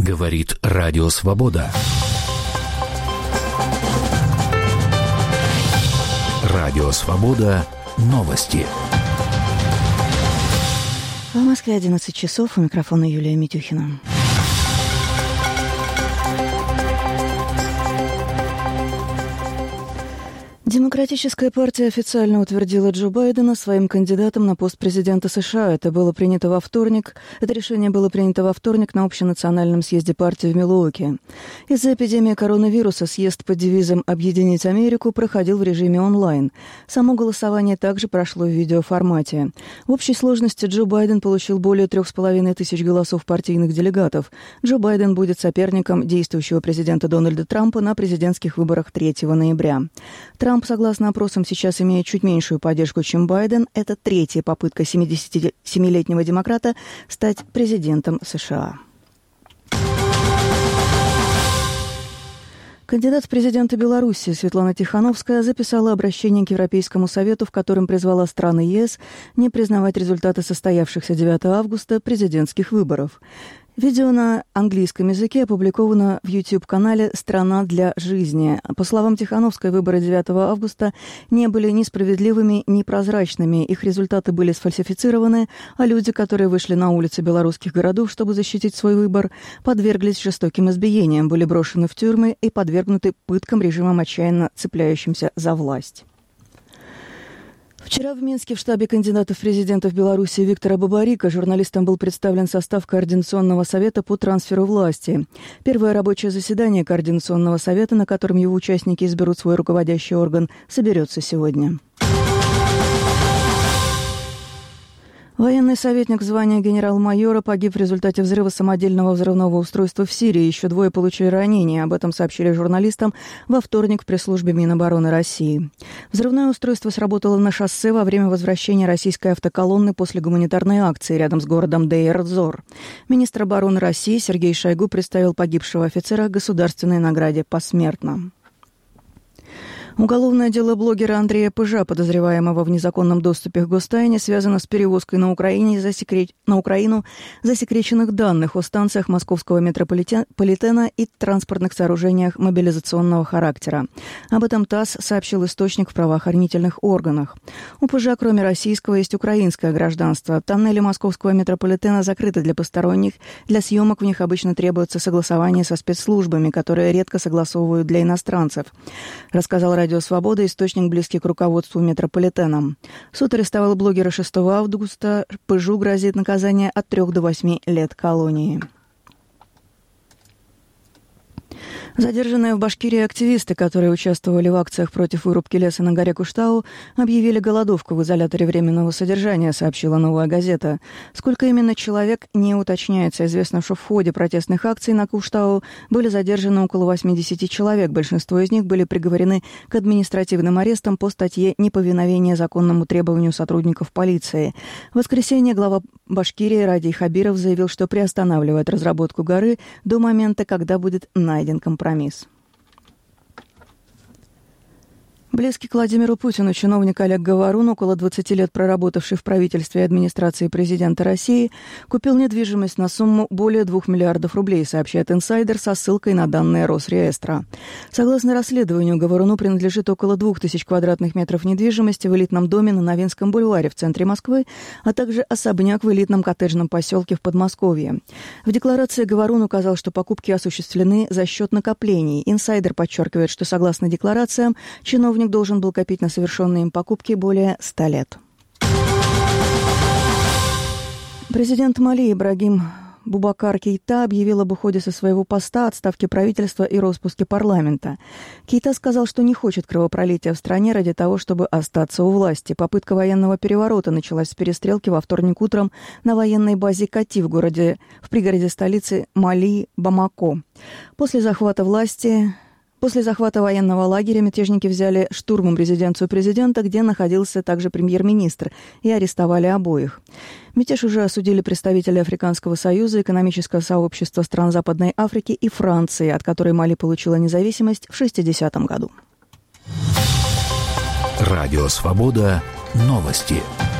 Говорит Радио Свобода. Радио Свобода. Новости. В Москве 11 часов. У микрофона Юлия Митюхина. Демократическая партия официально утвердила Джо Байдена своим кандидатом на пост президента США. Это решение было принято во вторник на общенациональном съезде партии в Милуоки. Из-за эпидемии коронавируса съезд под девизом «Объединить Америку» проходил в режиме онлайн. Само голосование также прошло в видеоформате. В общей сложности Джо Байден получил более 3,5 тысяч голосов партийных делегатов. Джо Байден будет соперником действующего президента Дональда Трампа на президентских выборах 3 ноября. Трамп, согласно опросам, сейчас имеет чуть меньшую поддержку, чем Байден. Это третья попытка 77-летнего демократа стать президентом США. Кандидат в президенты Беларуси Светлана Тихановская записала обращение к Европейскому Совету, в котором призвала страны ЕС не признавать результаты состоявшихся 9 августа президентских выборов. Видео на английском языке опубликовано в YouTube-канале «Страна для жизни». По словам Тихановской, выборы 9 августа не были ни справедливыми, ни прозрачными. Их результаты были сфальсифицированы, а люди, которые вышли на улицы белорусских городов, чтобы защитить свой выбор, подверглись жестоким избиениям, были брошены в тюрьмы и подвергнуты пыткам режимом, отчаянно цепляющимся за власть. Вчера в Минске в штабе кандидатов в президенты в Беларуси Виктора Бабарика журналистам был представлен состав Координационного совета по трансферу власти. Первое рабочее заседание Координационного совета, на котором его участники изберут свой руководящий орган, соберется сегодня. Военный советник звания генерал-майора погиб в результате взрыва самодельного взрывного устройства в Сирии. Еще 2 получили ранения. Об этом сообщили журналистам во вторник в пресс-службе Минобороны России. Взрывное устройство сработало на шоссе во время возвращения российской автоколонны после гуманитарной акции рядом с городом Дейр-эз-Зор. Министр обороны России Сергей Шойгу представил погибшего офицера государственной награде посмертно. Уголовное дело блогера Андрея Пыжа, подозреваемого в незаконном доступе к гостайне, связано с перевозкой на Украину засекреченных данных о станциях московского метрополитена и транспортных сооружениях мобилизационного характера. Об этом ТАСС сообщил источник в правоохранительных органах. У Пыжа, кроме российского, есть украинское гражданство. Тоннели московского метрополитена закрыты для посторонних. Для съемок в них обычно требуется согласование со спецслужбами, которые редко согласовывают для иностранцев, рассказал Радио Свобода, источник, близкий к руководству метрополитена. Суд арестовал блогера 6 августа. Пыжу грозит наказание от 3 до 8 лет колонии. Задержанные в Башкирии активисты, которые участвовали в акциях против вырубки леса на горе Куштау, объявили голодовку в изоляторе временного содержания, сообщила «Новая газета». Сколько именно человек, не уточняется. Известно, что в ходе протестных акций на Куштау были задержаны около 80 человек. Большинство из них были приговорены к административным арестам по статье «Неповиновение законному требованию сотрудников полиции». В воскресенье глава Башкирии Радий Хабиров заявил, что приостанавливает разработку горы до момента, когда будет найден компромисс. Близкий к Владимиру Путину чиновник Олег Говорун, около 20 лет проработавший в правительстве и администрации президента России, купил недвижимость на сумму более 2 миллиардов рублей, сообщает инсайдер со ссылкой на данные Росреестра. Согласно расследованию, Говоруну принадлежит около 2000 квадратных метров недвижимости в элитном доме на Новинском бульваре в центре Москвы, а также особняк в элитном коттеджном поселке в Подмосковье. В декларации Говорун указал, что покупки осуществлены за счет накоплений. Инсайдер подчеркивает, что согласно декларациям, чиновник должен был копить на совершенные им покупки более 100 лет. Президент Мали Ибрагим Бубакар Кейта объявил об уходе со своего поста, отставке правительства и распуске парламента. Кейта сказал, что не хочет кровопролития в стране ради того, чтобы остаться у власти. Попытка военного переворота началась с перестрелки во вторник утром на военной базе Кати в пригороде столицы Мали Бамако. После захвата военного лагеря мятежники взяли штурмом резиденцию президента, где находился также премьер-министр, и арестовали обоих. Мятеж уже осудили представители Африканского союза, экономического сообщества стран Западной Африки и Франции, от которой Мали получила независимость в 1960 году. Радио Свобода. Новости.